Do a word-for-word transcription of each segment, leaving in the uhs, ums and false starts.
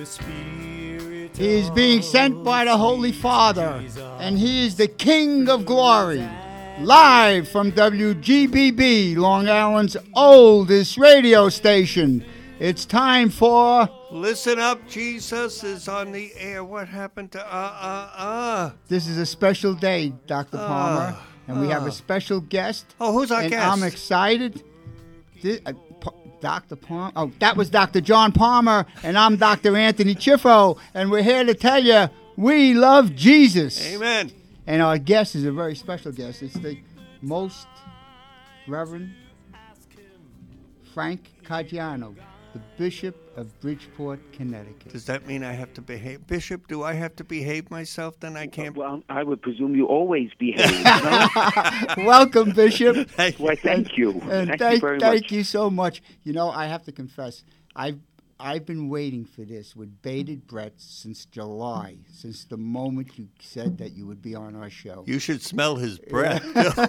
He is being sent by the Holy Father, and he is the King of Glory. Live from W G B B, Long Island's oldest radio station. It's time for... Listen up, Jesus is on the air. What happened to uh, uh, uh? This is a special day, Doctor Palmer, uh, and we uh. have a special guest. Oh, who's our and guest? I'm excited. This, uh, P- Doctor Palmer. Oh, that was Doctor John Palmer, and I'm Doctor Anthony Chiffo, and we're here to tell you we love Jesus. Amen. And our guest is a very special guest. It's the Most Reverend Frank Caggiano, the Bishop of Bridgeport, Connecticut. Does that mean I have to behave? Bishop, do I have to behave myself? Then I can't... Well, I would presume you always behave. Welcome, Bishop. Why, thank you. And thank, thank, you very thank much. you so much. You know, I have to confess, I've I've been waiting for this with bated breath since July, since the moment you said that you would be on our show. You should smell his breath.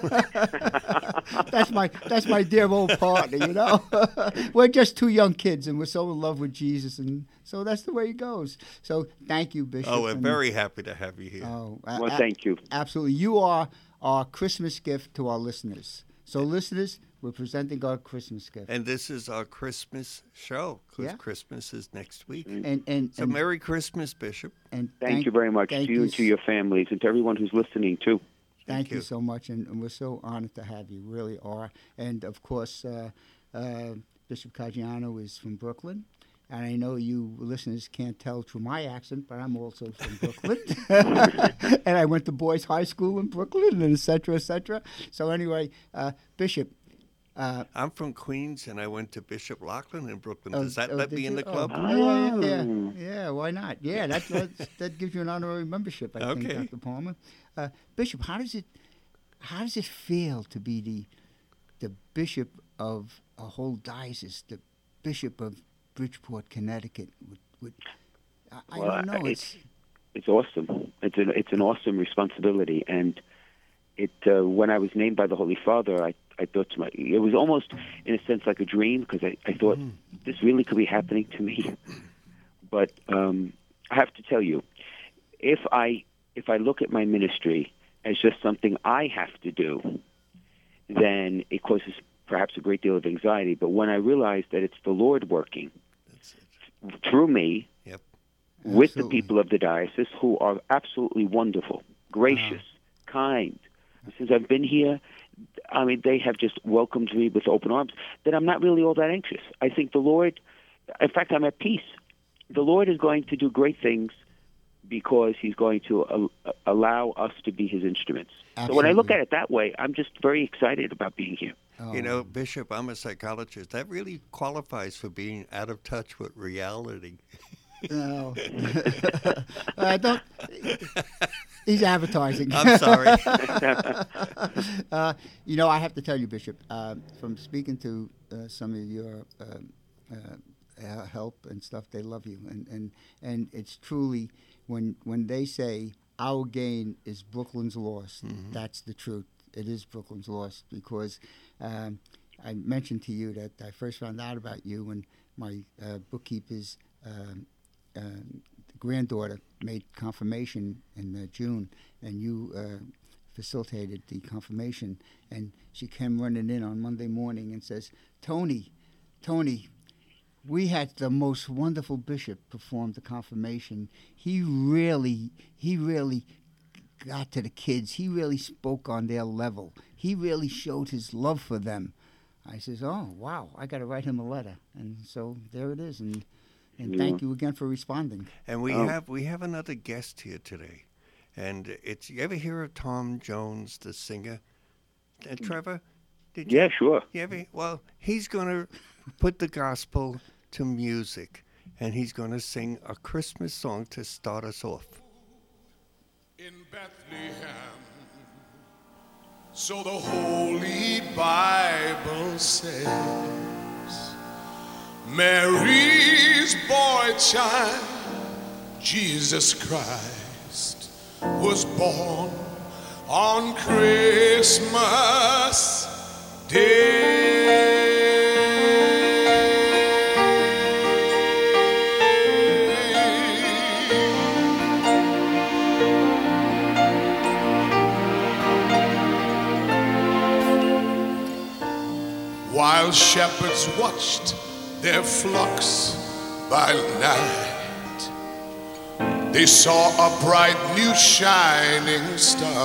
that's my that's my dear old partner, you know. We're just two young kids, and we're so in love with Jesus, and so that's the way it goes. So thank you, Bishop. Oh, we're and, very happy to have you here. Oh, well, a- thank you. Absolutely. You are our Christmas gift to our listeners. So, listeners, we're presenting our Christmas gift. And this is our Christmas show, because Yeah. Christmas is next week. And and, So and, Merry Christmas, Bishop. and Thank, you very much to thank you and to your families and to everyone who's listening, too. Thank, Thank you. you. so much, and, and we're so honored to have you. Really are. And of course, uh, uh, Bishop Caggiano is from Brooklyn, and I know you listeners can't tell through my accent, but I'm also from Brooklyn, and I went to boys' high school in Brooklyn, and et cetera, et cetera. So anyway, uh, Bishop. Uh, I'm from Queens, and I went to Bishop Lachlan in Brooklyn. oh, Does that oh, let did me in you? the club? Oh, yeah, yeah, yeah. Oh. Yeah, why not? Yeah, that that's, that gives you an honorary membership, I think, Okay. Doctor Palmer. Uh, Bishop, how does it how does it feel to be the the bishop of a whole diocese, the bishop of Bridgeport, Connecticut? With, with, I, I Well, don't know. it's- It's, It's awesome. It's an, it's an awesome responsibility. And it uh, when I was named by the Holy Father, I, I thought to my, it was almost, in a sense, like a dream, because I, I thought, this really could be happening to me. But um, I have to tell you, if I if I look at my ministry as just something I have to do, then it causes perhaps a great deal of anxiety. But when I realize that it's the Lord working That's it. through me, Yep. with the Absolutely. people of the diocese, who are absolutely wonderful, gracious, kind. Since I've been here, I mean, they have just welcomed me with open arms, that I'm not really all that anxious. I think the Lord, in fact, I'm at peace. The Lord is going to do great things because he's going to uh, allow us to be his instruments. So when I look Absolutely. at it that way, I'm just very excited about being here. oh, You know, Bishop, I'm a psychologist. That really qualifies for being out of touch with reality. no. uh, don't. He's advertising. I'm sorry. uh, you know, I have to tell you, Bishop, uh, from speaking to uh, some of your uh, uh, uh, help and stuff, they love you, and, and and it's truly when when they say our gain is Brooklyn's loss. Mm-hmm. That's the truth. It is Brooklyn's loss because um, I mentioned to you that I first found out about you when my uh, bookkeeper's um, um, granddaughter made confirmation in uh, June, and you uh, facilitated the confirmation. And she came running in on Monday morning and says, Tony, Tony, we had the most wonderful bishop perform the confirmation. He really, he really got to the kids. He really spoke on their level. He really showed his love for them. I says, oh, wow, I got to write him a letter. And so there it is. And and thank you again for responding. And we Oh. have we have another guest here today, and it's you ever hear of Tom Jones, the singer? Uh, Trevor, did you? Yeah, sure. You ever? Well, he's going to put the gospel to music, and he's going to sing a Christmas song to start us off. In Bethlehem, so the Holy Bible says, Mary's boy child, Jesus Christ, was born on Christmas Day. while shepherds watched their flocks by night, they saw a bright new shining star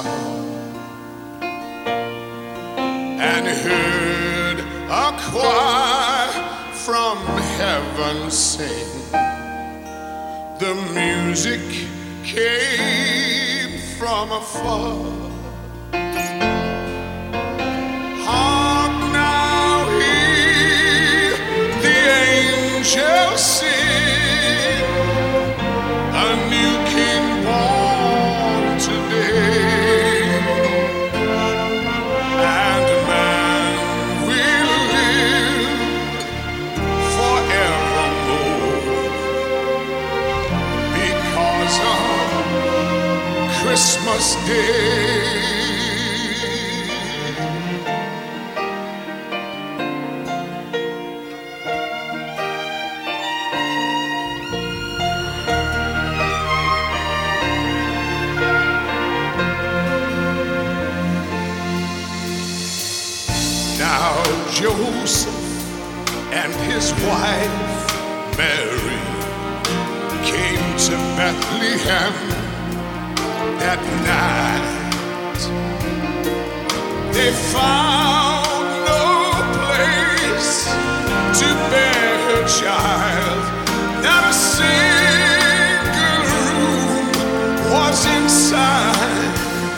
and heard a choir from heaven sing. The music came from afar. Hark now, hear the angels sing, a new king born today, and man will live forevermore because of Christmas Day. Now Joseph and his wife Mary came to Bethlehem that night. They found no place to bear her child. Not a single room was inside.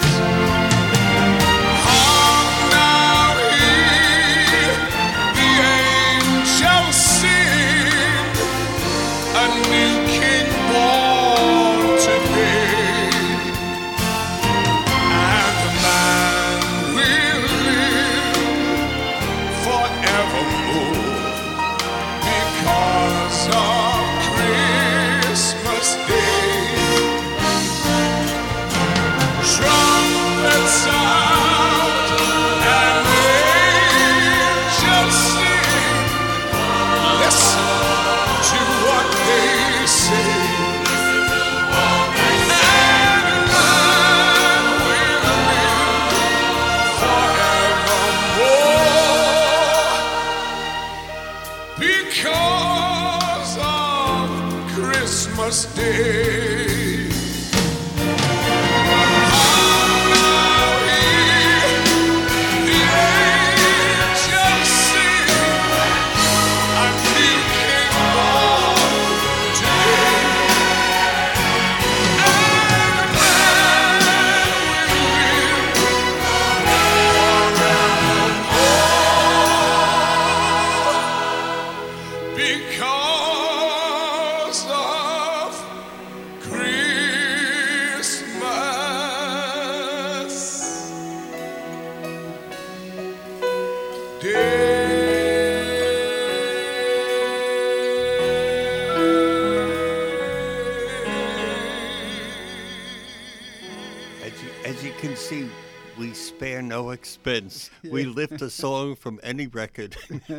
Expense. We lift a song from any record.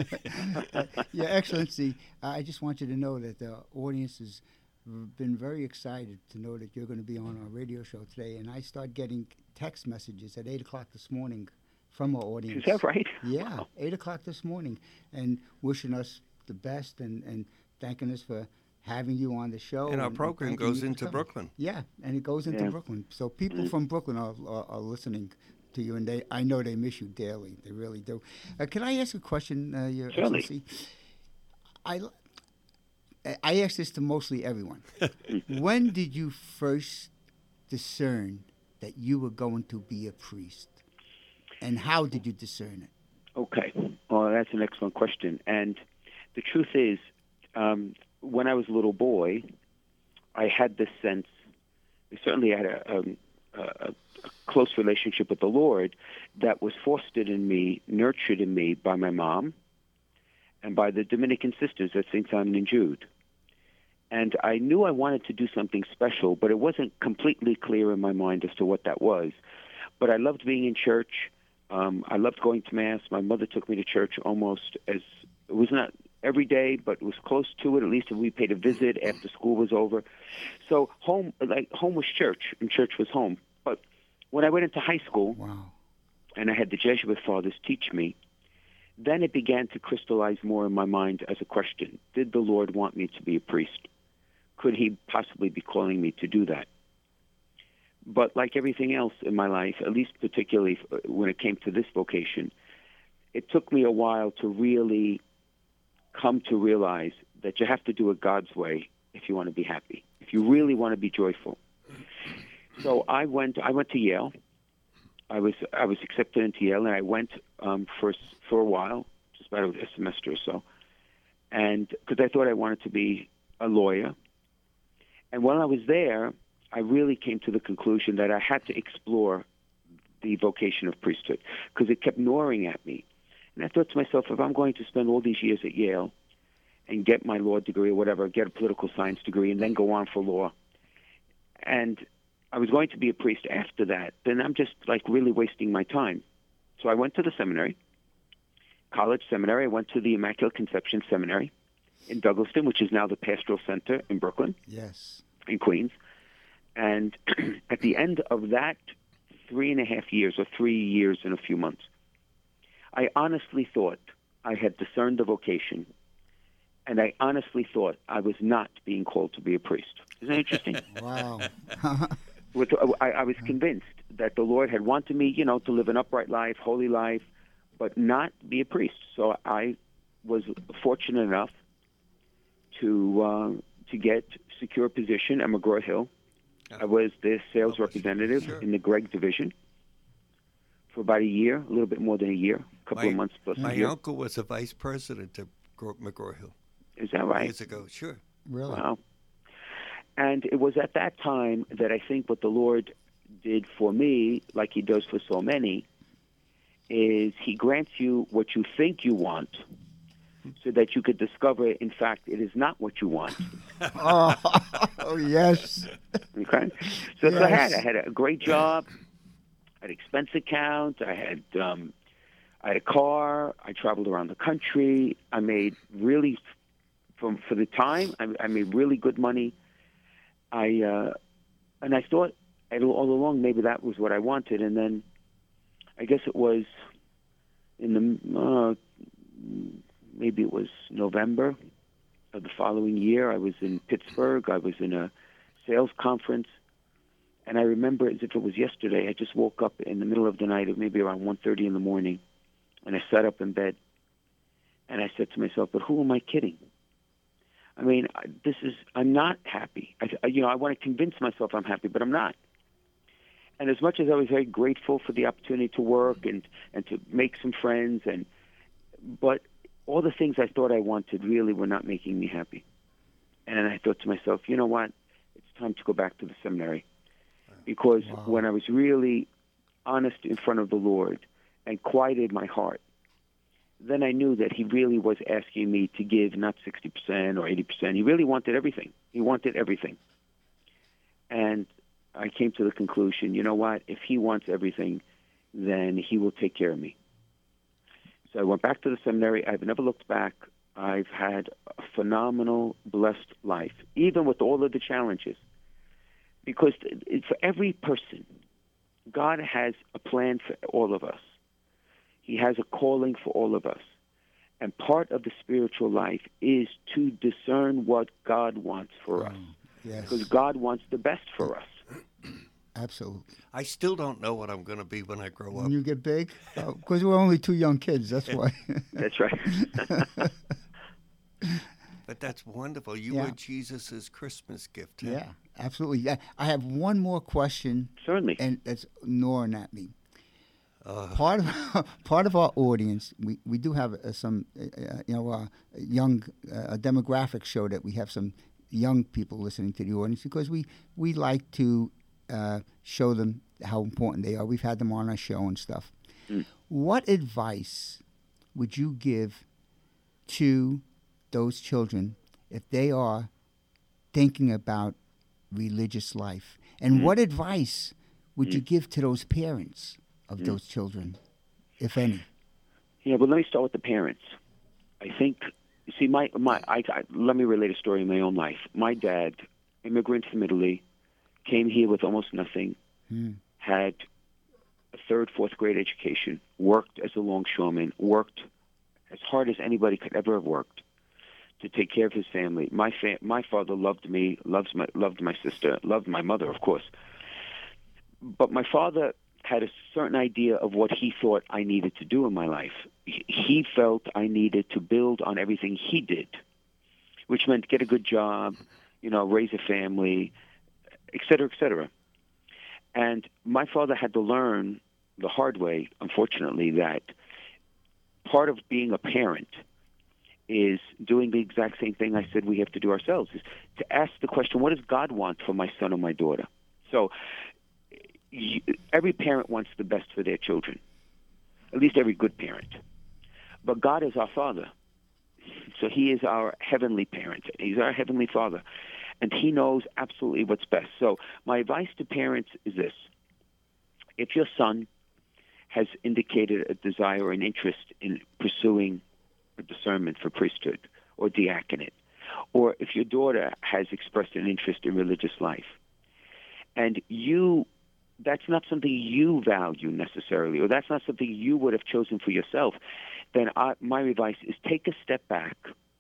uh, Your Excellency, I just want you to know that the audience has been very excited to know that you're going to be on our radio show today. And I start getting text messages at eight o'clock this morning from our audience. Is that right? Yeah, Wow. eight o'clock this morning. And wishing us the best and, and thanking us for having you on the show. And our and program thanking goes you for into coming. Brooklyn. Yeah, and it goes into Yeah. Brooklyn. So people Mm. from Brooklyn are, are, are listening to you, and they I know they miss you daily. They really do. Uh, can I ask a question, uh, Your Certainly. Excellency? I, I ask this to mostly everyone. When did you first discern that you were going to be a priest? And how did you discern it? Okay. Well, that's an excellent question. And the truth is, um, when I was a little boy, I had this sense, certainly I had a, um, a, a close relationship with the Lord that was fostered in me, nurtured in me by my mom and by the Dominican sisters at Saint Simon and Jude. And I knew I wanted to do something special, but it wasn't completely clear in my mind as to what that was. But I loved being in church. Um, I loved going to Mass. My mother took me to church almost as, it was not every day, but it was close to it, at least if we paid a visit after school was over. So home, like home was church, and church was home. But when I went into high school, Wow. and I had the Jesuit fathers teach me, then it began to crystallize more in my mind as a question. Did the Lord want me to be a priest? Could he possibly be calling me to do that? But like everything else in my life, at least particularly when it came to this vocation, it took me a while to really come to realize that you have to do it God's way if you want to be happy, if you really want to be joyful. So I went I went to Yale. I was I was accepted into Yale, and I went um, for for a while, just about a semester or so, and because I thought I wanted to be a lawyer. And while I was there, I really came to the conclusion that I had to explore the vocation of priesthood because it kept gnawing at me. And I thought to myself, if I'm going to spend all these years at Yale and get my law degree or whatever, get a political science degree, and then go on for law, and I was going to be a priest after that, then I'm just like really wasting my time. So I went to the seminary, college seminary. I went to the Immaculate Conception Seminary in Douglaston, which is now the Pastoral Center in Brooklyn. Yes. In Queens. And at the end of that three and a half years, or three years and a few months, I honestly thought I had discerned the vocation, and I honestly thought I was not being called to be a priest. Isn't that interesting? Wow. With, I, I was convinced that the Lord had wanted me, you know, to live an upright life, holy life, but not be a priest. So I was fortunate enough to uh, to get secure a position at McGraw-Hill. I was the sales Oh, representative sure. in the Gregg division for about a year, a little bit more than a year, a couple My- of months plus My a year. uncle was a vice president at Gro- McGraw-Hill Is that right? years ago. Sure. Really? Wow. And it was at that time that I think what the Lord did for me, like he does for so many, is he grants you what you think you want so that you could discover, in fact, it is not what you want. oh, oh, yes. Okay? So that's what I had. Yes. I had a great job. I had expense account. I had um, I had a car. I traveled around the country. I made really, from for the time, I, I made really good money. I uh, and I thought all along maybe that was what I wanted, and then I guess it was in the uh, maybe it was November of the following year. I was in Pittsburgh. I was in a sales conference, and I remember as if it was yesterday. I just woke up in the middle of the night, maybe around one thirty in the morning, and I sat up in bed, and I said to myself, "But who am I kidding? I mean, I- this is, I'm not happy. I, I- you know, I want to convince myself I'm happy, but I'm not." And as much as I was very grateful for the opportunity to work and, and to make some friends, and but all the things I thought I wanted really were not making me happy. And I thought to myself, you know what? It's time to go back to the seminary. Because Wow. when I was really honest in front of the Lord and quieted my heart, then I knew that he really was asking me to give not sixty percent or eighty percent. He really wanted everything. He wanted everything. And I came to the conclusion, you know what? If he wants everything, then he will take care of me. So I went back to the seminary. I've never looked back. I've had a phenomenal, blessed life, even with all of the challenges. Because for every person, God has a plan for all of us. He has a calling for all of us. And part of the spiritual life is to discern what God wants for us. Yes. Because God wants the best for us. Absolutely. I still don't know what I'm going to be when I grow When up. you get big? Because we're only two young kids, that's why. That's right. But that's wonderful. You Yeah. were Jesus' Christmas gift. huh? Yeah, absolutely. Yeah. I have one more question, Certainly. and that's gnawing at me. Uh, Part of part of our audience, we, we do have uh, some, uh, uh, you know, uh, young uh, a demographic show that we have some young people listening to the audience because we we like to uh, show them how important they are. We've had them on our show and stuff. Mm. What advice would you give to those children if they are thinking about religious life? And Mm. what advice would Mm. you give to those parents of Mm. those children, if any? Yeah, but let me start with the parents. I think, you see, my my I, I, let me relate a story in my own life. My dad, immigrant from Italy, came here with almost nothing, Hmm. had a third, fourth grade education, worked as a longshoreman, worked as hard as anybody could ever have worked to take care of his family. My fa- my father loved me, loves my loved my sister, loved my mother, of course. But my father had a certain idea of what he thought I needed to do in my life. He felt I needed to build on everything he did, which meant get a good job, you know, raise a family, et cetera, et cetera. And my father had to learn the hard way, unfortunately, that part of being a parent is doing the exact same thing I said we have to do ourselves, is to ask the question, what does God want for my son or my daughter? So you, every parent wants the best for their children, at least every good parent. But God is our Father. So he is our heavenly parent. He's our heavenly Father. And he knows absolutely what's best. So my advice to parents is this. If your son has indicated a desire or an interest in pursuing a discernment for priesthood or diaconate, or if your daughter has expressed an interest in religious life, and you, that's not something you value necessarily, or that's not something you would have chosen for yourself, then I, my advice is take a step back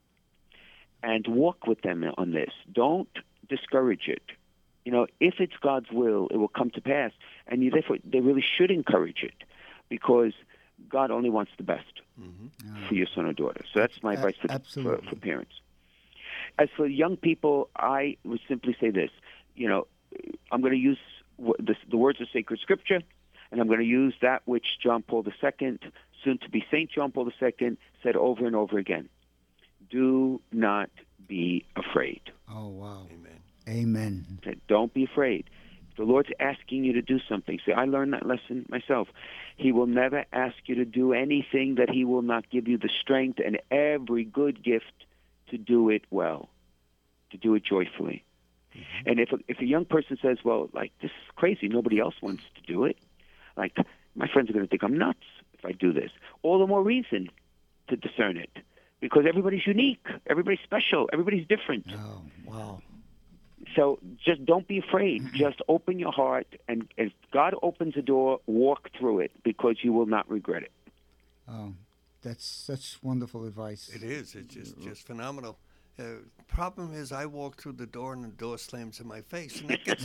and walk with them on this. Don't discourage it. You know, if it's God's will, it will come to pass, and you, therefore they really should encourage it, because God only wants the best mm-hmm. for your son or daughter. So that's my advice for, for, for parents. As for young people, I would simply say this. You know, I'm going to use the, the words of sacred scripture, and I'm going to use that which John Paul the Second, soon to be Saint John Paul the Second, said over and over again. Do not be afraid. Oh, wow. Amen. Amen. Don't be afraid. If the Lord's asking you to do something, see, I learned that lesson myself. He will never ask you to do anything that he will not give you the strength and every good gift to do it well, to do it joyfully. Mm-hmm. And if a, if a young person says, well, like, this is crazy, nobody else wants to do it, like, my friends are going to think I'm nuts if I do this. All the more reason to discern it, because everybody's unique, everybody's special, everybody's different. Oh, wow. So just don't be afraid. Just open your heart, and if God opens a door, walk through it, because you will not regret it. Oh, that's such wonderful advice. It is. It's just, just phenomenal. Uh, problem is, I walk through the door and the door slams in my face, and that gets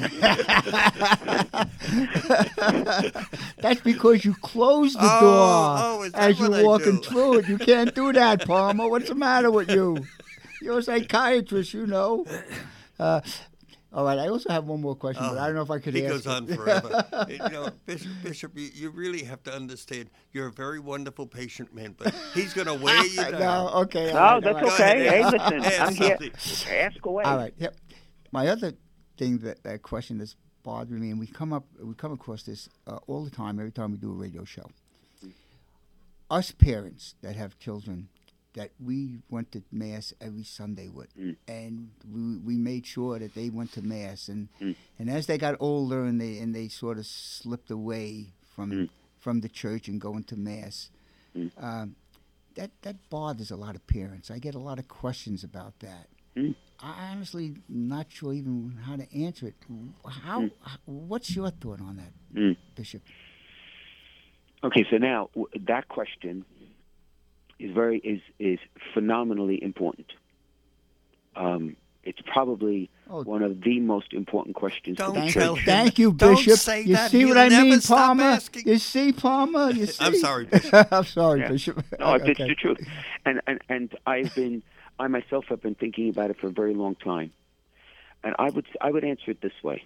me. That's because you closed the oh, door oh, is that as you're what I walking do? through it. You can't do that, Palmer. What's the matter with you? You're a psychiatrist, you know. Uh, all right, I also have one more question, oh, but I don't know if I could he ask goes on it. forever. you know, Bishop, Bishop you, you really have to understand, you're a very wonderful patient man, but he's going to wear you down. No, okay. No, all right, that's all right. okay. Hey, Ask- listen, ask I'm here. something. Ask away. All right. Yep. My other thing that, that question that's bothering me, and we come up, we come across this uh, all the time. Every time we do a radio show, us parents that have children that we went to Mass every Sunday with, mm. and we we made sure that they went to Mass, and mm. and as they got older and they and they sort of slipped away from mm. from the church and going to Mass. Mm. Um, that that bothers a lot of parents. I get a lot of questions about that. Mm. I honestly not sure even how to answer it. How? Mm. What's your thought on that, Mm. Bishop? Okay, so now w- that question is very is is phenomenally important. Um, it's probably Oh. one of the most important questions. Don't for the Thank, tell church. him. thank you, Don't Bishop. say you that. see He'll what I never mean, stop Palmer? asking. You see, Palmer? You see? I'm sorry, Bishop. I'm sorry, Yeah. Bishop. No, it's Okay. the truth. And, and and I've been, I myself have been thinking about it for a very long time. And I would I would answer it this way.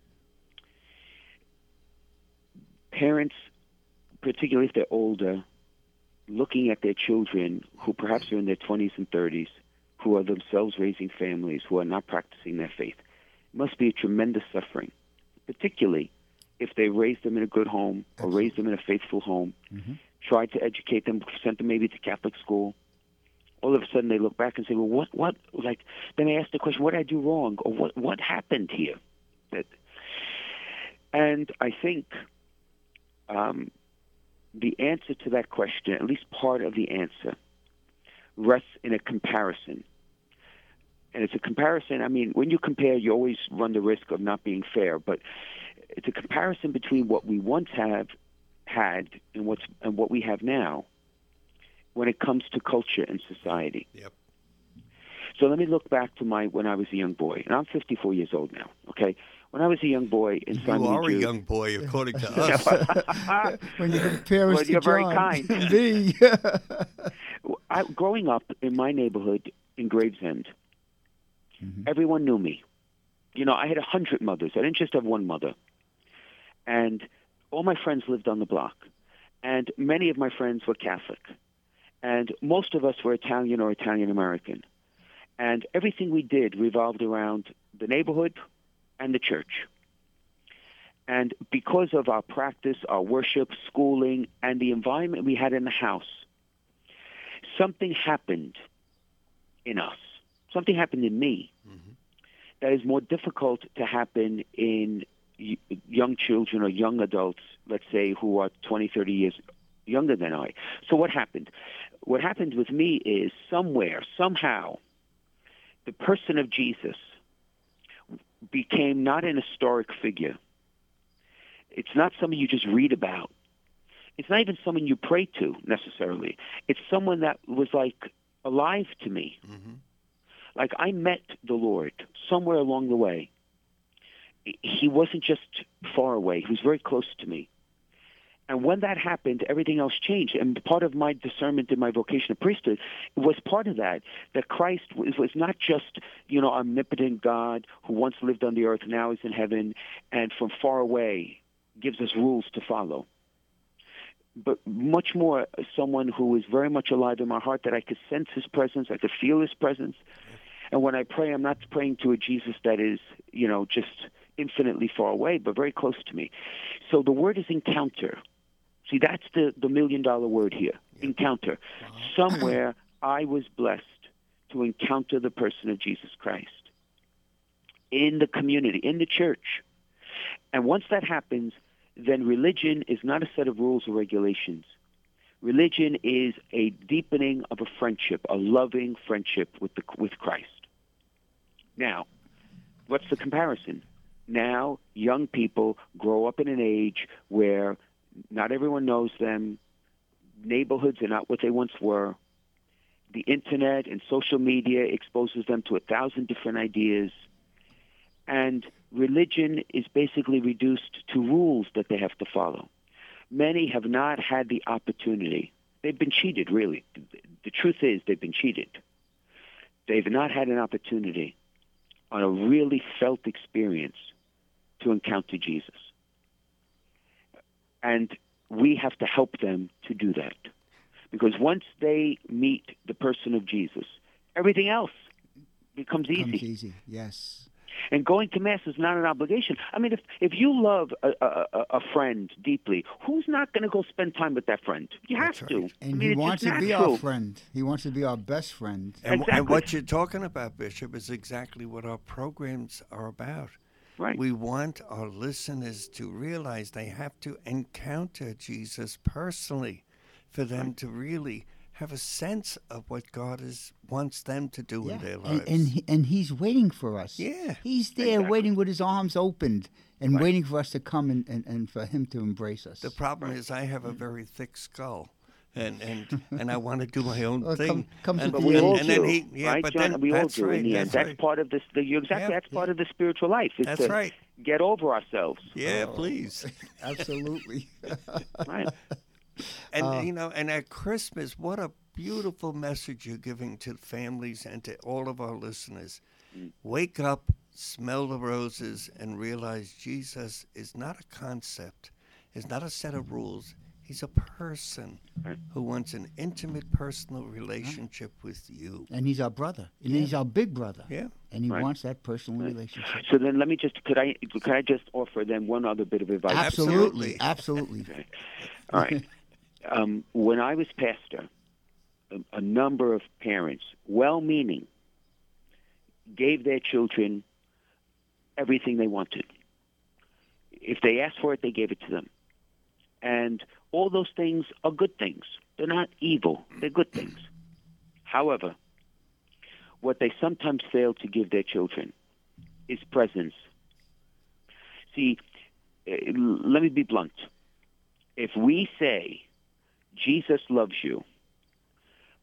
Parents, particularly if they're older, looking at their children who perhaps are in their twenties and thirties, who are themselves raising families, who are not practicing their faith, must be a tremendous suffering, particularly if they raised them in a good home or Absolutely. raised them in a faithful home, Mm-hmm. tried to educate them, sent them maybe to Catholic school. All of a sudden they look back and say, well, what, what, like, then they ask the question, what did I do wrong? Or what, what happened here? That, and I think um, the answer to that question, at least part of the answer, rests in a comparison. And it's a comparison, I mean, when you compare, you always run the risk of not being fair, but it's a comparison between what we once have had and what's and what we have now. when it comes to culture and society. Yep. So let me look back to my when I was a young boy, and I'm fifty-four years old now. Okay, when I was a young boy in You Simon are a Jude, young boy, according to us. When you compare us Well, to you're very John, kind. me. I, growing up in my neighborhood in Gravesend, Mhm. everyone knew me. You know, I had a hundred mothers. I didn't just have one mother, and all my friends lived on the block, and many of my friends were Catholic, and most of us were Italian or Italian American. And everything we did revolved around the neighborhood and the church. And because of our practice, our worship, schooling, and the environment we had in the house, something happened in us. Something happened in me Mhm. that is more difficult to happen in y- young children or young adults, let's say, who are twenty, thirty years younger than I. So what happened? What happened with me is somewhere, somehow, the person of Jesus became not an historic figure. It's not someone you just read about. It's not even someone you pray to, necessarily. It's someone that was, like, alive to me. Mhm. Like, I met the Lord somewhere along the way. He wasn't just far away. He was very close to me. And when that happened, everything else changed. And part of my discernment in my vocation of priesthood was part of that, that Christ was, was not just, you know, omnipotent God who once lived on the earth, now is in heaven, and from far away gives us rules to follow. But much more someone who is very much alive in my heart, that I could sense his presence, I could feel his presence. And when I pray, I'm not praying to a Jesus that is, you know, just infinitely far away, but very close to me. So the word is encounter. See, that's the, the million-dollar word here, encounter. Wow. Somewhere I was blessed to encounter the person of Jesus Christ in the community, in the church. And once that happens, then religion is not a set of rules or regulations. Religion is a deepening of a friendship, a loving friendship with the, with Christ. Now, what's the comparison? Now, young people grow up in an age where not everyone knows them. Neighborhoods are not what they once were. The internet and social media exposes them to a thousand different ideas. And religion is basically reduced to rules that they have to follow. Many have not had the opportunity. They've been cheated, really. The truth is they've been cheated. They've not had an opportunity on a really felt experience to encounter Jesus. And we have to help them to do that. Because once they meet the person of Jesus, everything else becomes easy. Comes easy, yes. And going to Mass is not an obligation. I mean, if, if you love a, a, a friend deeply, who's not going to go spend time with that friend? You have That's to. right. And I mean, he it's wants just to be natural. our friend. He wants to be our best friend. And, Exactly. and what you're talking about, Bishop, is exactly what our programs are about. Right. We want our listeners to realize they have to encounter Jesus personally for them to really have a sense of what God is wants them to do in their lives. And, and, he, and he's waiting for us. Yeah, He's there exactly. waiting with his arms opened and Right. waiting for us to come and, and, and for him to embrace us. the problem is I have a very thick skull. And, and and I want to do my own Well, thing. come- comes and, with But the we all age. and do, then he, yeah, right, but John? then we all that's do right. in the end. That's That's right. part of this. The, you exactly. Yeah. That's part of the spiritual life. Is That's to right. get over ourselves. Yeah, Oh. please. Absolutely. Right. And Uh, you know, and at Christmas, what a beautiful message you're giving to families and to all of our listeners. Mm. Wake up, smell the roses, and realize Jesus is not a concept, is not a set of rules. He's a person Right. who wants an intimate, personal relationship with you. And he's our brother. And Yeah. he's our big brother. Yeah. And he Right. wants that personal Right. relationship. So then, let me just could I could I just offer them one other bit of advice? Absolutely. Absolutely. Absolutely. Okay. All right. Um, when I was pastor, a, a number of parents, well-meaning, gave their children everything they wanted. If they asked for it, they gave it to them. And all those things are good things. They're not evil. They're good things. However, what they sometimes fail to give their children is presence. See, eh, let me be blunt. If we say, Jesus loves you,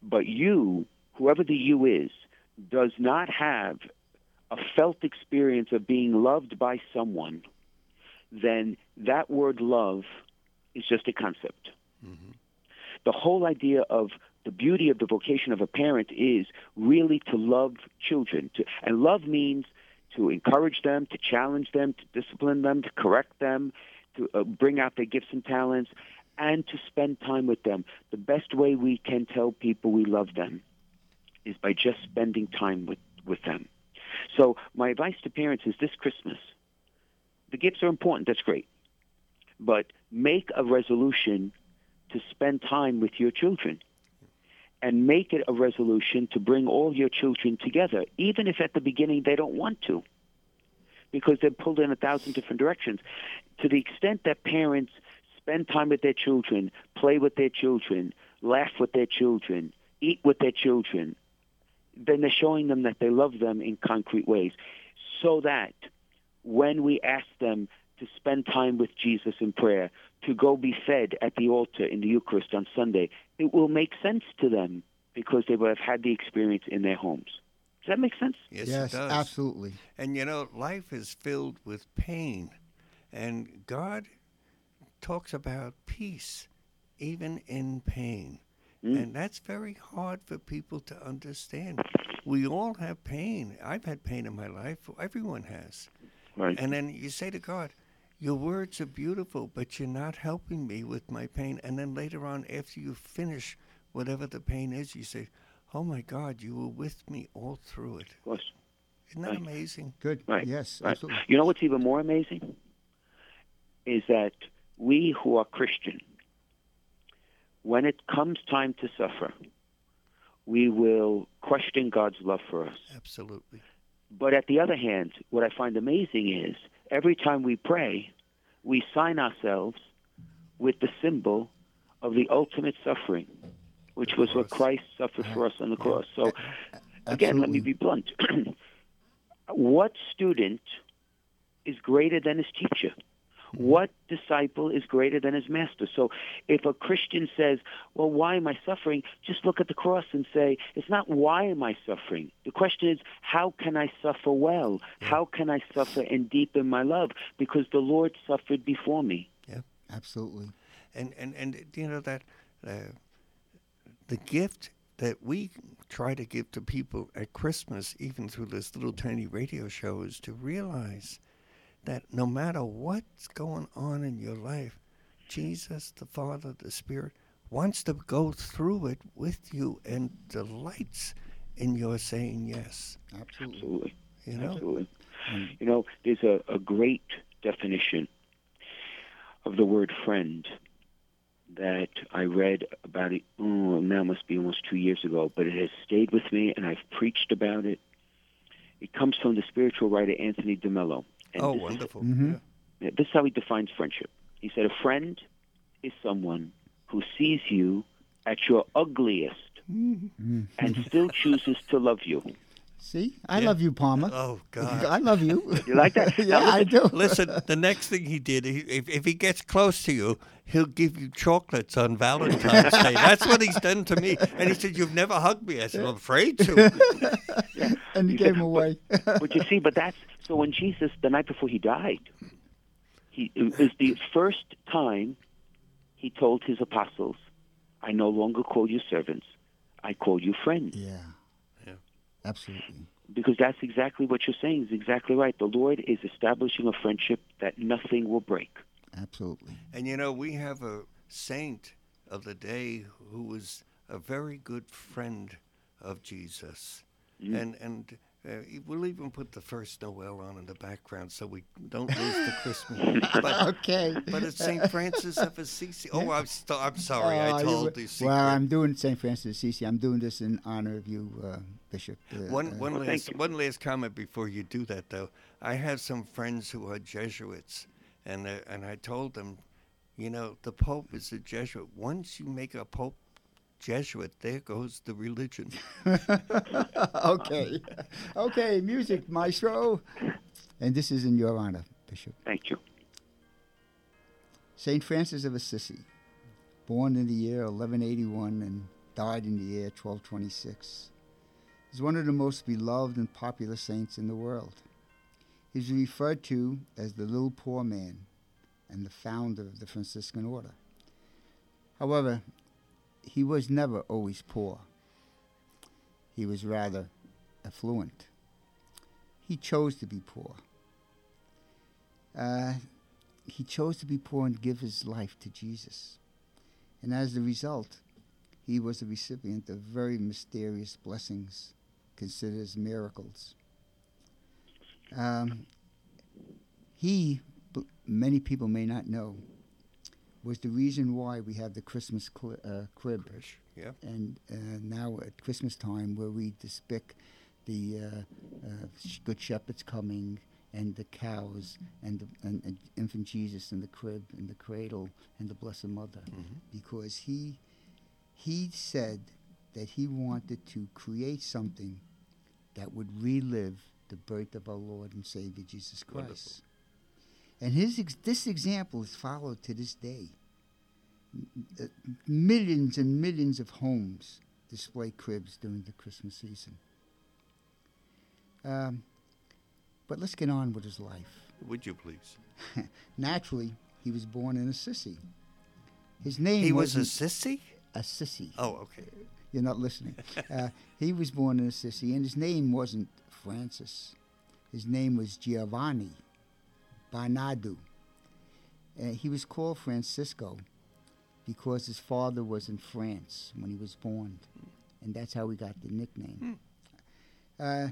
but you, whoever the you is, does not have a felt experience of being loved by someone, then that word love is just a concept. Mm-hmm. The whole idea of the beauty of the vocation of a parent is really to love children. To, and love means to encourage them, to challenge them, to discipline them, to correct them, to uh, bring out their gifts and talents, and to spend time with them. The best way we can tell people we love them is by just spending time with, with them. So my advice to parents is this Christmas, the gifts are important, that's great, but make a resolution to spend time with your children. And make it a resolution to bring all your children together, even if at the beginning they don't want to, because they're pulled in a thousand different directions. To the extent that parents spend time with their children, play with their children, laugh with their children, eat with their children, then they're showing them that they love them in concrete ways, so that when we ask them to spend time with Jesus in prayer, to go be fed at the altar in the Eucharist on Sunday, it will make sense to them because they will have had the experience in their homes. Does that make sense? Yes, yes, it does. Absolutely. And, you know, life is filled with pain. And God talks about peace, even in pain. Mm. And that's very hard for people to understand. We all have pain. I've had pain in my life. Everyone has. Right. And then you say to God, your words are beautiful, but you're not helping me with my pain. And then later on, after you finish whatever the pain is, you say, oh, my God, you were with me all through it. Of course. Isn't that right. amazing? Good. Right. Yes, right. absolutely. You know what's even more amazing? Is that we who are Christian, when it comes time to suffer, we will question God's love for us. Absolutely. But at the other hand, what I find amazing is every time we pray, we sign ourselves with the symbol of the ultimate suffering, which was what Christ suffered for us on the cross. So, again, let me be blunt. What student is greater than his teacher? What disciple is greater than his master? So if a Christian says, well, why am I suffering? Just look at the cross and say, it's not why am I suffering? The question is, how can I suffer well? How can I suffer and deepen my love? Because the Lord suffered before me. Yeah, absolutely. And, and, and you know, that uh, the gift that we try to give to people at Christmas, even through this little tiny radio show, is to realize that no matter what's going on in your life, Jesus, the Father, the Spirit, wants to go through it with you and delights in your saying yes. Absolutely. Absolutely. You know? Absolutely. Mm. You know, there's a, a great definition of the word friend that I read about it, oh, now must be almost two years ago, but it has stayed with me, and I've preached about it. It comes from the spiritual writer Anthony DeMello. And oh, wonderful. Is, mm-hmm. yeah, this is how he defines friendship. He said, a friend is someone who sees you at your ugliest mm-hmm. and still chooses to love you. See? I yeah. love you, Palmer. Oh, God. I love you. You like that? Yeah, now, I do. Listen, the next thing he did, he, if, if he gets close to you, he'll give you chocolates on Valentine's Day. That's what he's done to me. And he said, you've never hugged me. I said, I'm afraid to. Yeah. And he, he gave said, him away. But, but you see, but that's, so when Jesus, the night before he died, he, it was the first time he told his apostles, I no longer call you servants, I call you friends. Yeah. Yeah. Absolutely. Because that's exactly what you're saying is exactly right. The Lord is establishing a friendship that nothing will break. Absolutely. And, you know, we have a saint of the day who was a very good friend of Jesus. Mm-hmm. And and uh, we'll even put the first Noel on in the background so we don't lose the Christmas. But, okay. But it's Saint Francis of Assisi. Oh, I'm, st- I'm sorry. Uh, I told you. Well, I'm doing Saint Francis of Assisi. I'm doing this in honor of you, uh, Bishop. Uh, one uh, one well, last one last comment before you do that, though. I have some friends who are Jesuits, and uh, and I told them, you know, the Pope is a Jesuit. Once you make a Pope Jesuit, there goes the religion. Okay. Okay, music, maestro. And this is in your honor, Bishop. Thank you. Saint Francis of Assisi, born in the year eleven eighty-one in died in the year twelve twenty-six. He's one of the most beloved and popular saints in the world. He's referred to as the little poor man and the founder of the Franciscan order. However, he was never always poor. He was rather affluent. He chose to be poor. Uh, he chose to be poor and give his life to Jesus. And as a result, he was a recipient of very mysterious blessings, considered as miracles. Um, he, b- many people may not know, was the reason why we have the Christmas cl- uh, crib. Yeah. And uh, now at Christmas time, where we depict the uh, uh, sh- Good Shepherd's coming, and the cows, and the and, and infant Jesus in the crib, and the cradle, and the Blessed Mother, Mm-hmm. because he he said that he wanted to create something that would relive the birth of our Lord and Savior Jesus Christ. Wonderful. And his ex- this example is followed to this day. M- uh, millions and millions of homes display cribs during the Christmas season. Um, but let's get on with his life. Would you please? Naturally, he was born in Assisi. His name He was a wasn't sissy? Assisi. Oh, okay. You're not listening. uh, he was born in Assisi, and his name wasn't Francis. His name was Giovanni Bernardo. Uh, he was called Francisco because his father was in France when he was born, and that's how he got the nickname. Uh,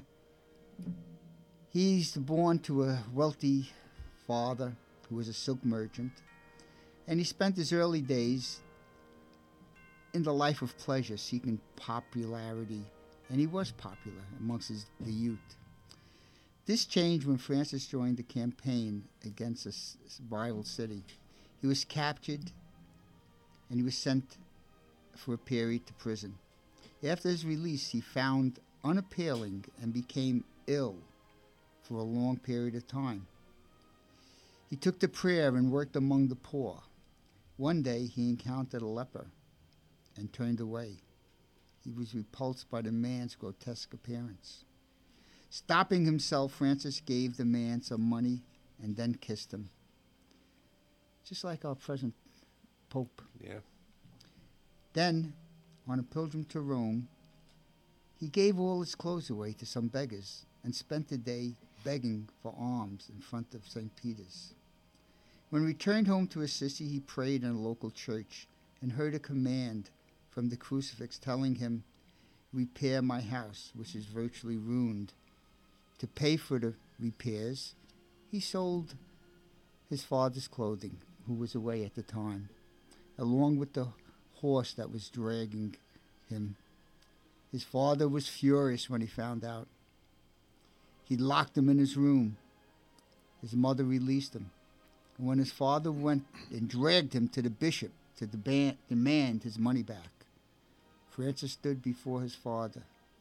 he's born to a wealthy father who was a silk merchant, and he spent his early days in the life of pleasure, seeking popularity, and he was popular amongst his, the youth. This changed when Francis joined the campaign against a s- rival city. He was captured, and he was sent for a period to prison. After his release, he found unappealing and became ill for a long period of time. He took to prayer and worked among the poor. One day, he encountered a leper and turned away. He was repulsed by the man's grotesque appearance. Stopping himself, Francis gave the man some money and then kissed him. Just like our present Pope. Yeah. Then, on a pilgrim to Rome, he gave all his clothes away to some beggars and spent the day begging for alms in front of Saint Peter's. When he returned home to Assisi, he prayed in a local church and heard a command from the crucifix telling him, "Repair my house, which is virtually ruined." To pay for the repairs, he sold his father's clothing, who was away at the time, along with the horse that was dragging him. His father was furious when he found out. He locked him in his room. His mother released him. And when his father went and dragged him to the bishop to demand, demand his money back, Francis stood before his father,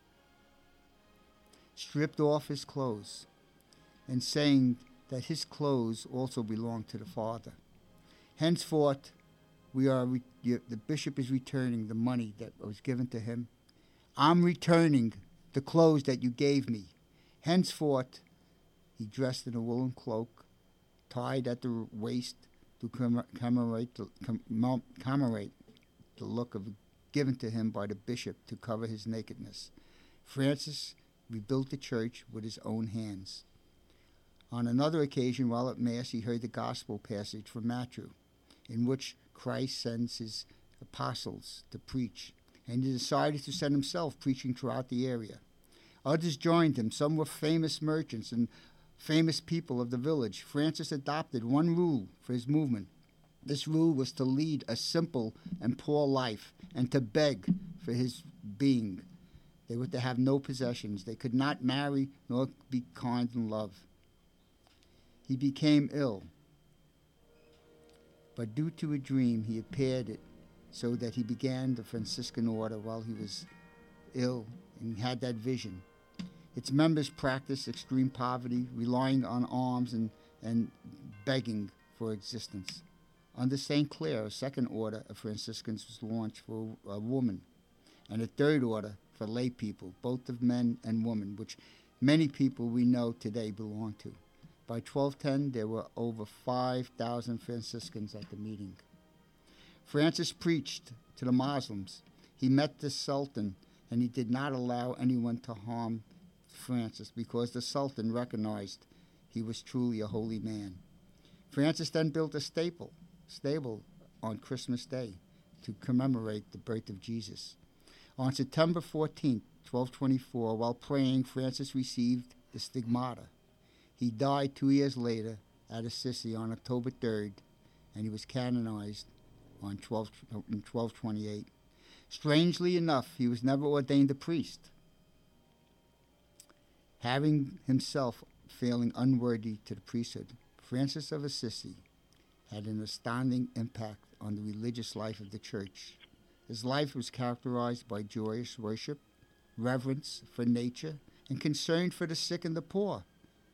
stripped off his clothes, and saying that his clothes also belonged to the father. Henceforth, we are re- the bishop is returning the money that was given to him. I'm returning the clothes that you gave me. Henceforth, he dressed in a woolen cloak, tied at the waist to commemorate the, com- commemorate the look of given to him by the bishop to cover his nakedness. Francis rebuilt the church with his own hands. On another occasion, while at Mass, he heard the gospel passage from Matthew, in which Christ sends his apostles to preach, and he decided to send himself preaching throughout the area. Others joined him. Some were famous merchants and famous people of the village. Francis adopted one rule for his movement. This rule was to lead a simple and poor life and to beg for his being. They were to have no possessions. They could not marry nor be kind and love. He became ill, but due to a dream, he appeared it so that he began the Franciscan order while he was ill and had that vision. Its members practiced extreme poverty, relying on alms and, and begging for existence. Under Saint Clare, a second order of Franciscans was launched for a woman, and a third order for lay people, both of men and women, which many people we know today belong to. By twelve ten, there were over five thousand Franciscans at the meeting. Francis preached to the Muslims. He met the Sultan, and he did not allow anyone to harm Francis because the Sultan recognized he was truly a holy man. Francis then built a staple, stable on Christmas Day to commemorate the birth of Jesus. On September fourteenth, twelve twenty-four, while praying, Francis received the stigmata. He died two years later at Assisi on October third, and he was canonized on twelve, in twelve twenty-eight. Strangely enough, he was never ordained a priest, having himself feeling unworthy to the priesthood. Francis of Assisi had an astounding impact on the religious life of the church. His life was characterized by joyous worship, reverence for nature, and concern for the sick and the poor.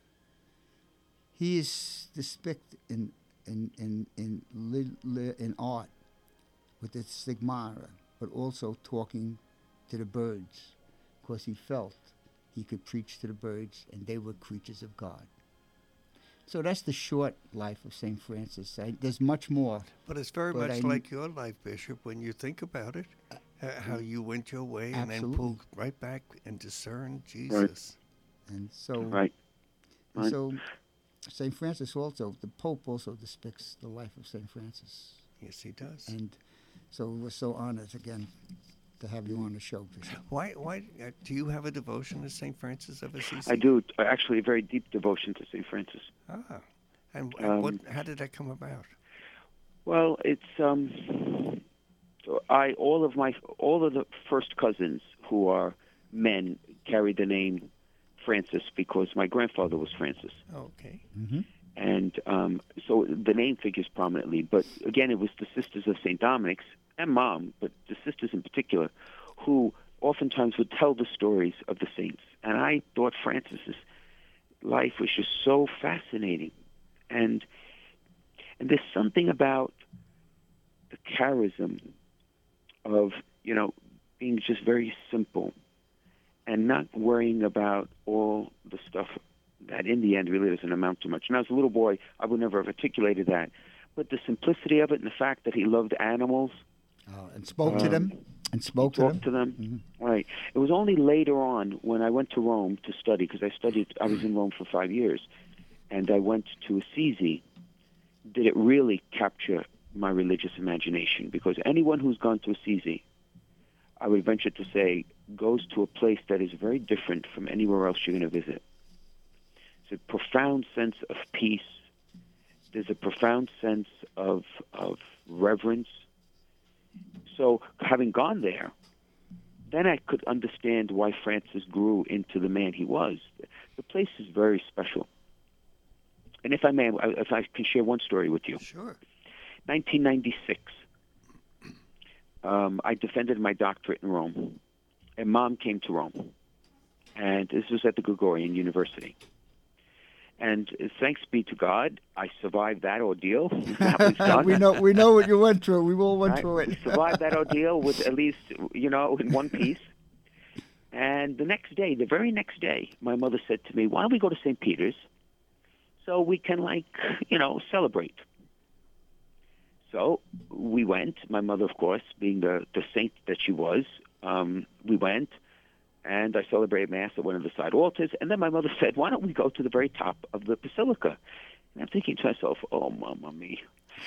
He is depicted in in in in, li, li, in art with the stigmata, but also talking to the birds, because he felt he could preach to the birds, and they were creatures of God. So that's the short life of Saint Francis. I, there's much more. But it's very but much I, like your life, Bishop, when you think about it, uh, how you went your way absolutely. and then pulled right back and discerned Jesus. Right. And so, right. And right. so Saint Francis also, the Pope also depicts the life of Saint Francis. Yes, he does. And so we're so honored again to have you on the show, Bishop. Why? Why uh, do you have a devotion to Saint Francis of Assisi? I do. Actually, a very deep devotion to Saint Francis. Ah, and, and Um, what? How did that come about? Well, it's um, I all of my all of the first cousins who are men carry the name Francis because my grandfather was Francis. Okay. Mm-hmm. And um, so the name figures prominently. But again, it was the Sisters of Saint Dominic's and Mom, but the sisters in particular, who oftentimes would tell the stories of the saints. And I thought Francis's life was just so fascinating. And and there's something about the charism of, you know, being just very simple and not worrying about all the stuff that in the end really doesn't amount to much. And as a little boy, I would never have articulated that. But the simplicity of it and the fact that he loved animals. Oh, and spoke um, to them. And spoke to them. Talked to them. Mm-hmm. Right. It was only later on when I went to Rome to study, because I studied, I was in Rome for five years, and I went to Assisi, did it really capture my religious imagination. Because anyone who's gone to Assisi, I would venture to say, goes to a place that is very different from anywhere else you're going to visit. It's a profound sense of peace. There's a profound sense of of reverence. So having gone there, then I could understand why Francis grew into the man he was. The place is very special. And if I may, if I can share one story with you. Sure. nineteen ninety-six, um, I defended my doctorate in Rome, and Mom came to Rome. And this was at the Gregorian University. And thanks be to God, I survived that ordeal. That was done. we know we know what you went through. We all went I through it. survived that ordeal with at least, you know, in one piece. And the next day, the very next day, my mother said to me, why don't we go to Saint Peter's so we can, like, you know, celebrate? So we went. My mother, of course, being the, the saint that she was, um, we went. And I celebrated Mass at one of the side altars. And then my mother said, why don't we go to the very top of the basilica? And I'm thinking to myself, oh, Mama me.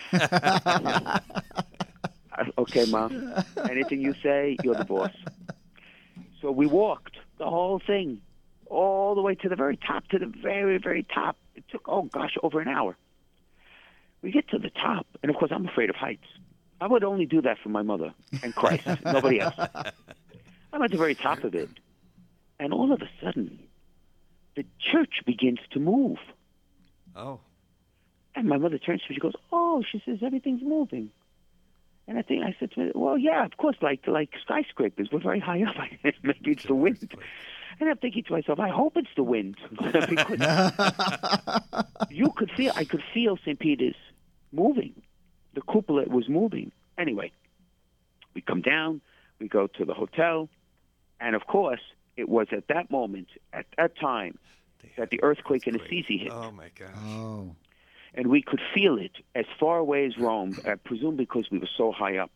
Okay, Mom. Anything you say, you're the boss. So we walked the whole thing all the way to the very top, to the very, very top. It took, oh, gosh, over an hour. We get to the top. And, of course, I'm afraid of heights. I would only do that for my mother and Christ, nobody else. I'm at the very top of it. And all of a sudden, the church begins to move. Oh. And my mother turns to me, she goes, oh, she says, everything's moving. And I think, I said to her, well, yeah, of course, like like skyscrapers. We're very high up. Maybe it's the wind. And I'm thinking to myself, I hope it's the wind. Because you could feel, I could feel Saint Peter's moving. The cupola was moving. Anyway, we come down. We go to the hotel. And, of course, it was at that moment, at that time, that the earthquake in Assisi hit. Oh, my gosh. Oh. And we could feel it as far away as Rome, I presume because we were so high up.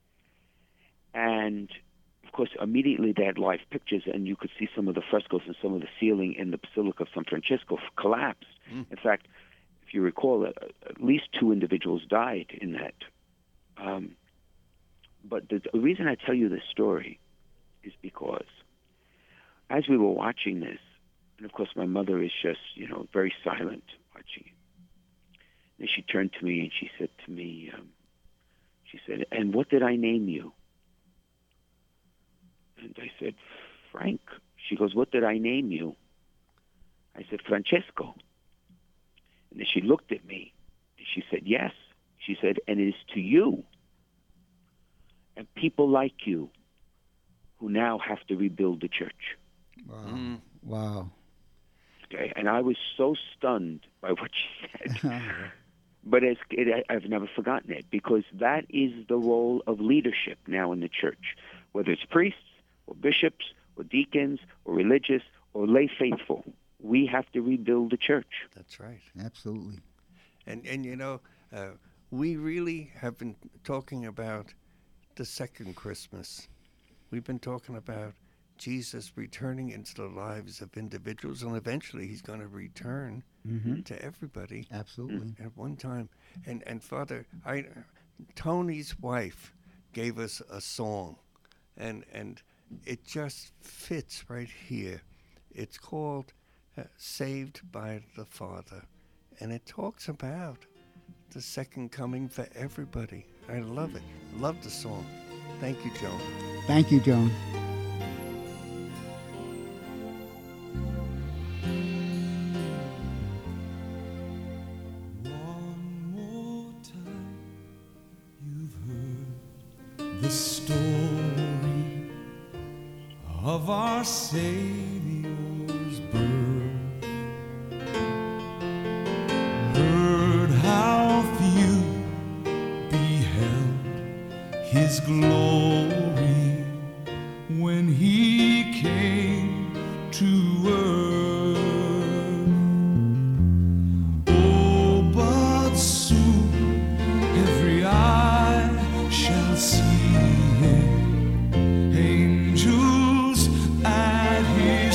And, of course, immediately they had live pictures, and you could see some of the frescoes and some of the ceiling in the Basilica of San Francesco collapsed. Mm. In fact, if you recall, at least two individuals died in that. Um, but the, the reason I tell you this story is because as we were watching this, and of course my mother is just, you know, very silent watching it. And she turned to me and she said to me, um, she said, "And what did I name you?" And I said, "Frank." She goes, "What did I name you?" I said, "Francesco." And then she looked at me and she said, "Yes." She said, "And it is to you and people like you who now have to rebuild the church." Wow. Mm. Wow. Okay, and I was so stunned by what she said. But it's, it, I've never forgotten it, because that is the role of leadership now in the church, whether it's priests or bishops or deacons or religious or lay faithful. We have to rebuild the church. That's right. Absolutely. And, and you know, uh, we really have been talking about the second Christmas. We've been talking about Jesus returning into the lives of individuals, and eventually he's going to return mm-hmm. to everybody. Absolutely. At one time. And and Father, I Tony's wife gave us a song, and and it just fits right here. It's called uh, Saved by the Father, and it talks about the second coming for everybody. I love it. Love the song. Thank you, Joan. Thank you, Joan. The story of our Savior's birth, heard how few beheld his glory when he came to earth. Oh, but soon every eye shall see angels at his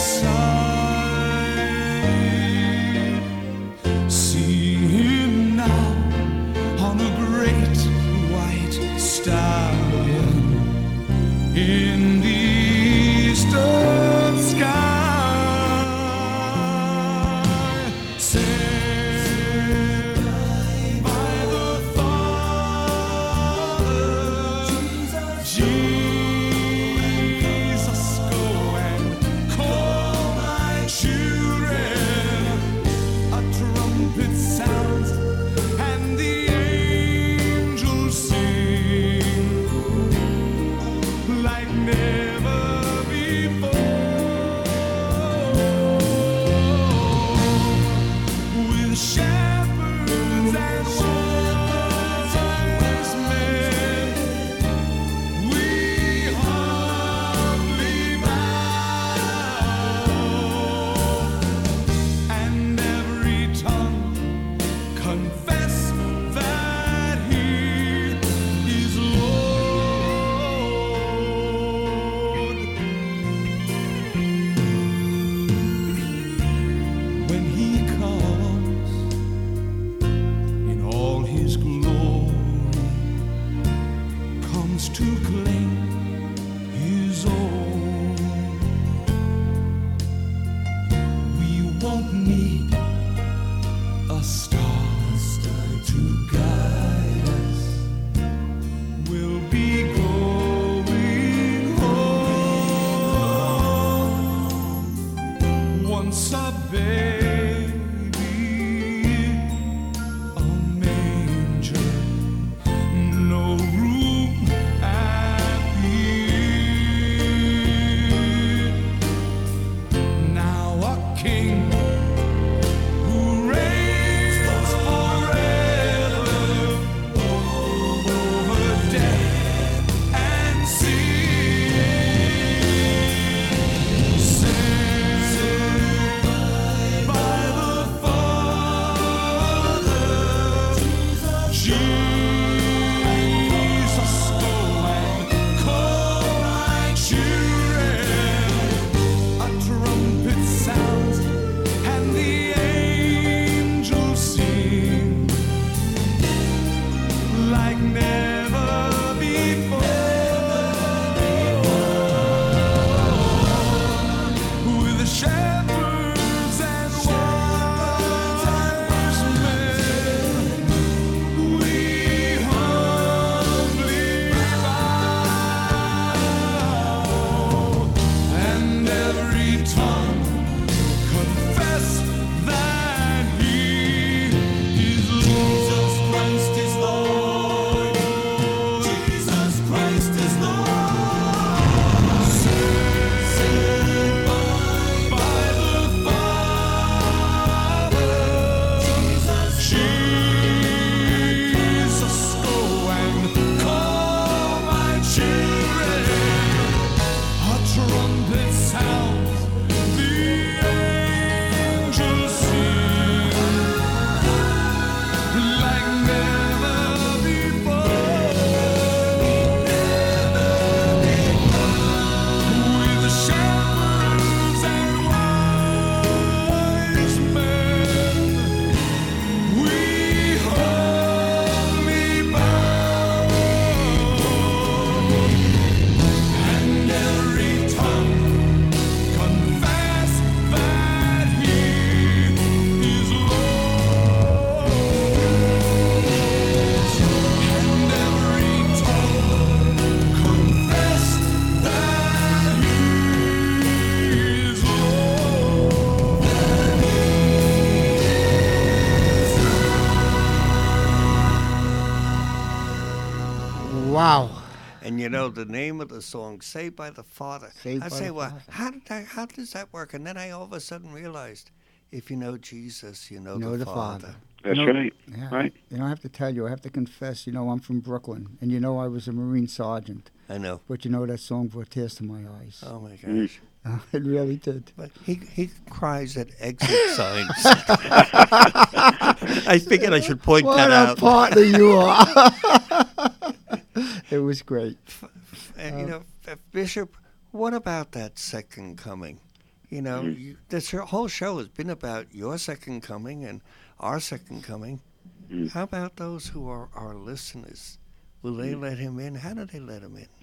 side. See him now on a great white stallion in the eastern sky. Saved by the Father, Jesus, go and call my children. A trumpet sounds and the angels sing like never before. With shepherds and wise men, we humbly bow, and every tongue confess that he is Lord. When he comes in all his glory, comes to claim his own, we won't need a star to guide us. We'll be going home. Once a baby in a manger, no room at the inn. Now a king who reigns forever over death and sin. And you know the name of the song, Saved by the Father. Saved I by say, the well, Father. how did that, how does that work? And then I all of a sudden realized, if you know Jesus, you know, You know the, the Father. Father. That's You know- right. Yeah. Right. You know, I have to tell you, I have to confess, you know, I'm from Brooklyn, and you know I was a Marine sergeant. I know. But you know, that song brought tears to my eyes. Oh my Mm. gosh. It really did. But he he cries at exit signs. I figured I should point What that a out. partner you are. It was great. And, you know, uh, Bishop, what about that second coming? You know, Mhm. you, this whole show has been about your second coming and our second coming. Mm. How about those who are our listeners? Will they let him in? How do they let him in?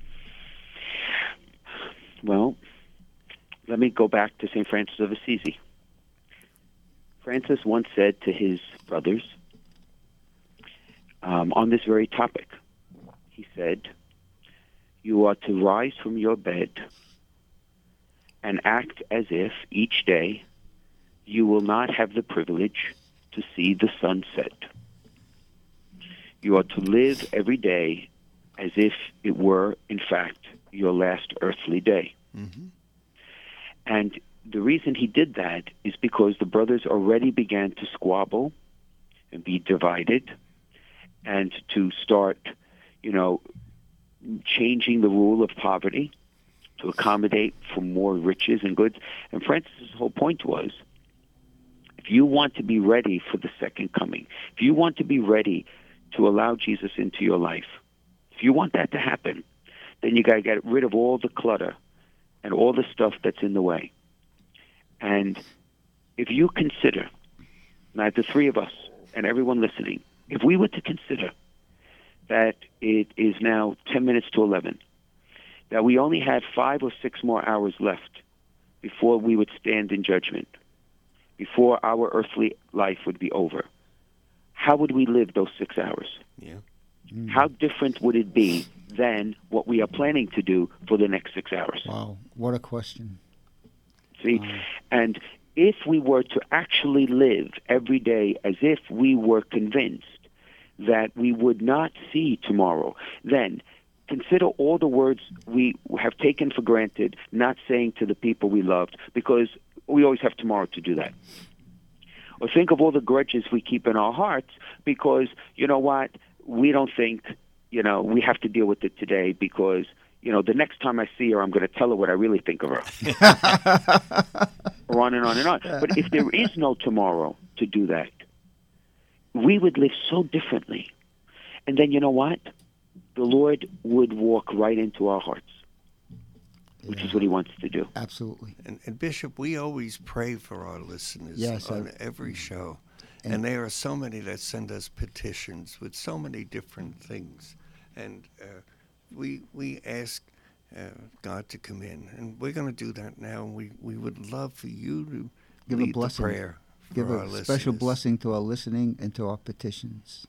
Well, let me go back to Saint Francis of Assisi. Francis once said to his brothers um, on this very topic, he said, "You are to rise from your bed and act as if each day you will not have the privilege to see the sun set. You are to live every day as if it were, in fact, your last earthly day." Mm-hmm. And the reason he did that is because the brothers already began to squabble and be divided and to start, you know, changing the rule of poverty to accommodate for more riches and goods. And Francis's whole point was, if you want to be ready for the second coming, if you want to be ready to allow Jesus into your life, if you want that to happen, then you got to get rid of all the clutter and all the stuff that's in the way. And if you consider, now the three of us and everyone listening, if we were to consider that it is now ten minutes to eleven, that we only had five or six more hours left before we would stand in judgment, before our earthly life would be over, how would we live those six hours? Yeah. Mm. How different would it be than what we are planning to do for the next six hours? Wow, what a question. See? Wow. And if we were to actually live every day as if we were convinced that we would not see tomorrow, then consider all the words we have taken for granted, not saying to the people we loved, because we always have tomorrow to do that. Or think of all the grudges we keep in our hearts because, you know what, we don't think, you know, we have to deal with it today because, you know, the next time I see her, I'm going to tell her what I really think of her. Or on and on and on. But if there is no tomorrow to do that, we would live so differently. And then, you know what? The Lord would walk right into our hearts, which Yeah. is what he wants to do. Absolutely. And, and Bishop, we always pray for our listeners Yes, on I- every show. And- And there are so many that send us petitions with so many different things. And uh, we we ask uh, God to come in. And we're going to do that now. We, we would love for you to Give a lead the blessing. prayer for Give our a listeners. special blessing to our listening and to our petitions.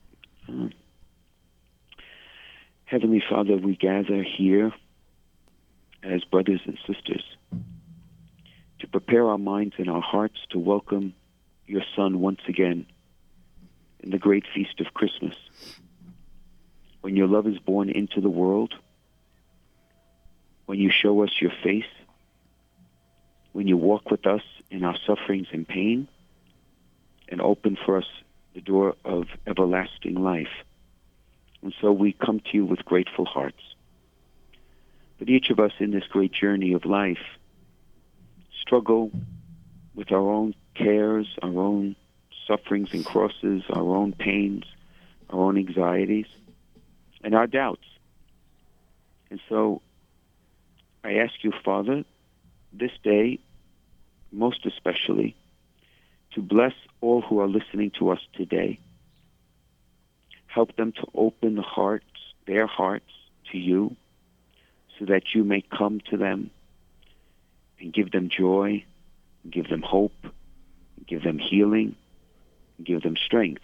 Heavenly Father, we gather here as brothers and sisters to prepare our minds and our hearts to welcome your Son once again in the great feast of Christmas, when your love is born into the world, when you show us your face, when you walk with us in our sufferings and pain, and open for us the door of everlasting life. And so we come to you with grateful hearts. But each of us in this great journey of life struggle with our own cares, our own sufferings and crosses, our own pains, our own anxieties, and our doubts. And so I ask you, Father, this day, most especially, to bless all who are listening to us today. Help them to open the hearts, their hearts to you, so that you may come to them and give them joy, give them hope, give them healing, give them strength.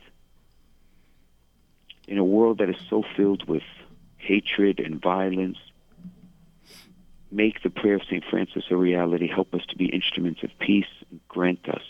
In a world that is so filled with hatred and violence, make the prayer of Saint Francis a reality. Help us to be instruments of peace and grant us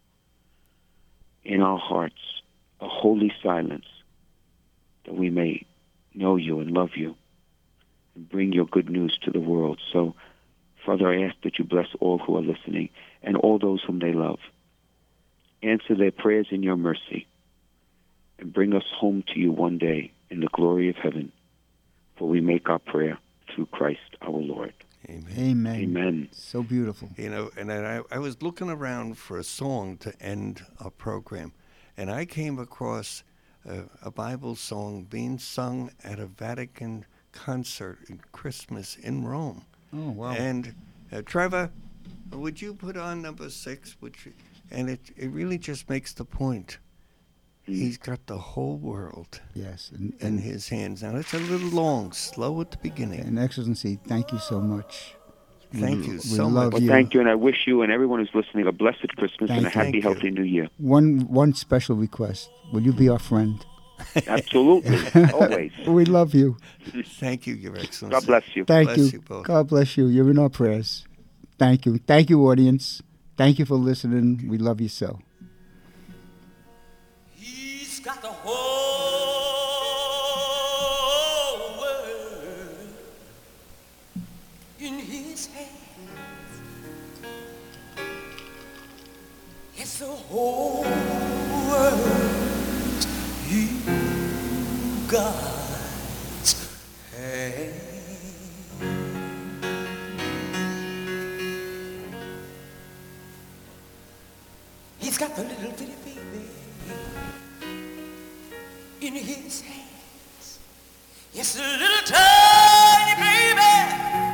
in our hearts a holy silence that we may know you and love you. and bring your good news to the world. So, Father, I ask that you bless all who are listening and all those whom they love. Answer their prayers in your mercy and bring us home to you one day in the glory of heaven. For we make our prayer through Christ our Lord. Amen. Amen. Amen. So beautiful. You know, and I, I was looking around for a song to end our program, and I came across a, a Bible song being sung at a Vatican concert in Christmas in Rome. Oh, wow. And uh, Trevor, would you put on number six? Which, and it, it really just makes the point. He's got the whole world Yes. And, in and, his hands. Now, it's a little long, slow at the beginning. and Excellency, thank you so much. Thank we, you we so love much. Well, you. thank you, and I wish you and everyone who's listening a blessed Christmas Thank and a you. happy, Thank you. healthy New Year. One one special request. Will you be our friend? Absolutely. Always. We love you. Thank you, Your Excellency. God bless you. Thank Bless you. you both. God bless you. You're in our prayers. Thank you. Thank you, audience. Thank you for listening. We love you so. He's got the whole world in his hands. It's the whole world in God's hands. He's got the little bitty baby in his hands. Yes, the little tiny baby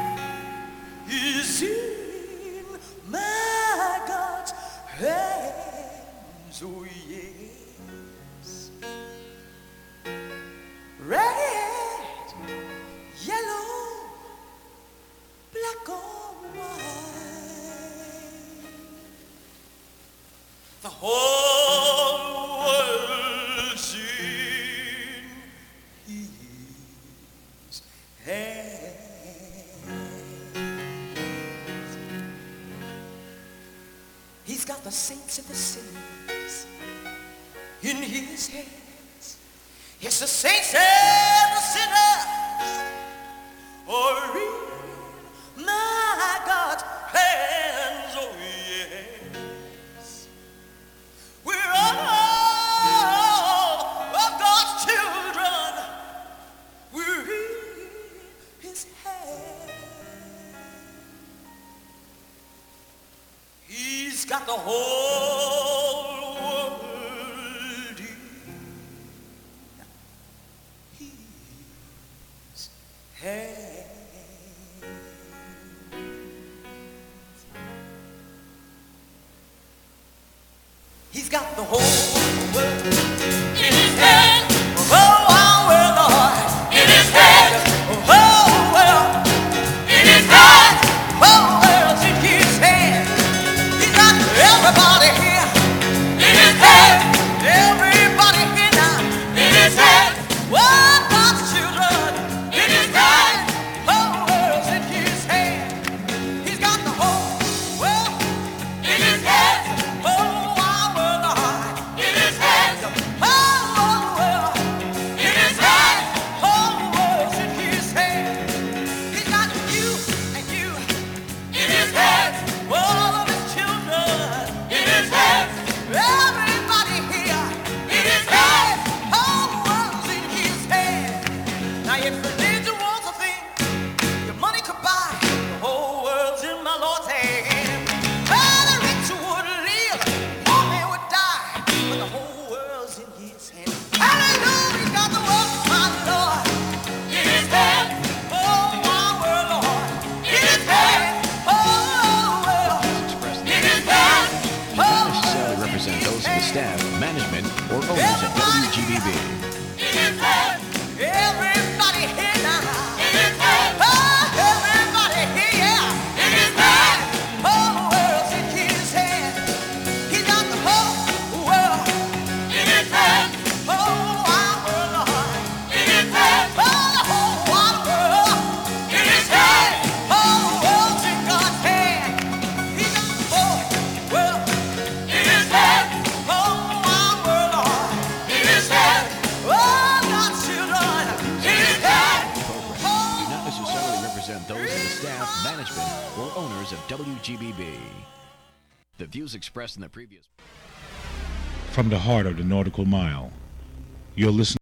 is in my God's hands. Oh, yes. Red, yellow, black or white. The whole world's in his hands. He's got the saints and the sinners in his hands. Yes, the saints and the sinners are in my God's hands. Oh, yes. We're all of God's children. We're in his hands. He's got the whole world in his hands. He's got the whole world in his hand. Oh, oh, well, Lord, in his hand. Oh, well, in his hand. Oh, well, in his hand. He's got everybody here in his hand. Everybody here now in his hand. Oh, God's children in his hand. Oh, well, in his hand. He's got the whole world in his hand. Oh, staff, management, or owners of W G B B. Everybody here now. Oh, everybody here. Whole world's in his hand. He's got the whole world in his hand. Oh, our world, Lord, in his hand. Oh, the whole wide world in his hand. Whole world's in God's hand. He's got the whole world in his hand. Oh, our world, Lord, in his hand. owners of W G B B. The views expressed in the previous... From the heart of the Nautical Mile, you're listening